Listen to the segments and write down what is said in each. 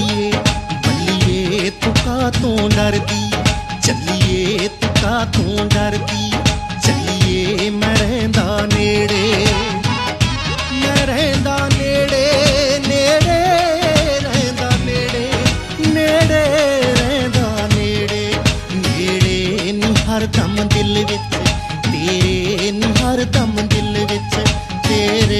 बल्लिए बल्लिए तू कातों डरदी, चलिए तू कातों डरदी, चलिए मैं रहिंदा नेड़े, मैं रहिंदा नेड़े, नेड़े रहिंदा नेड़े, नेड़े रहिंदा नेड़े, नेड़े नी हरदम दिल विच तेरे, नी हरदम दिल विच तेरे।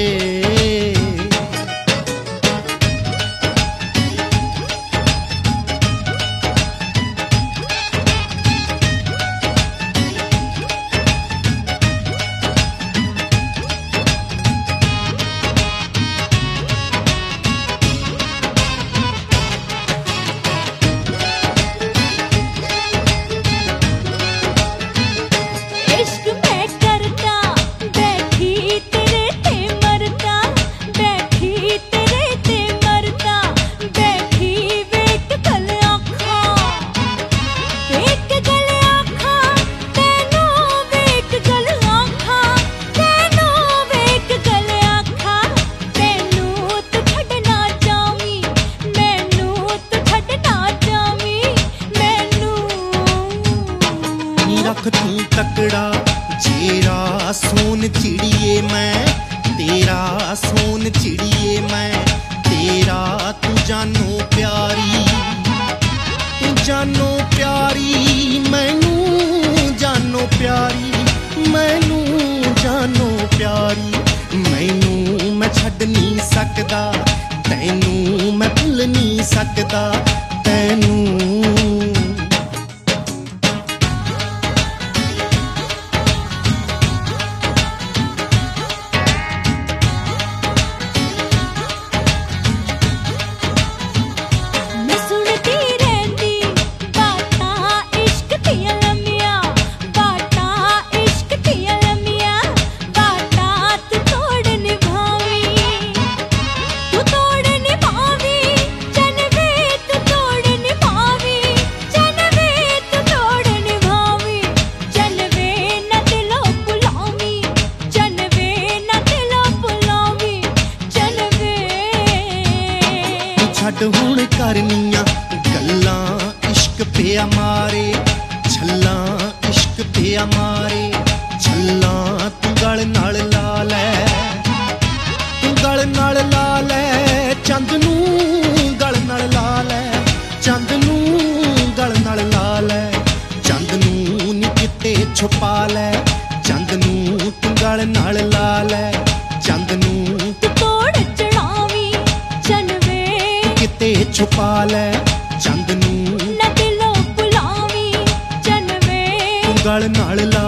रख तू तकड़ा जेरा सोन चिड़िए मैं तेरा, सोन चिड़िए मैं तेरा, तू जानो प्यारी, तू जानो प्यारी, मैनू जानो प्यारी, मैनू जानो प्यारी, मैनू मैं छड्ड नहीं सकदा, तैनू मैं भुल नहीं सकदा, तैनू। छड्ड हुण करनियां गल्लां इश्क पिया मारे, छल्लां इश्क पिया मारे, छल्लां तू गल नाल ला लै, तू गल नाल ला लै, चंद नू गल नाल ला लै, चंद नू गल नाल ला लै, चंद नू नी किते छुपा लै, चंद नू तू गल नाल ला लै, चंद नू ते छुपा लै, चंद नू ना दिलों बुलावी चनवे, तू गल नाल ला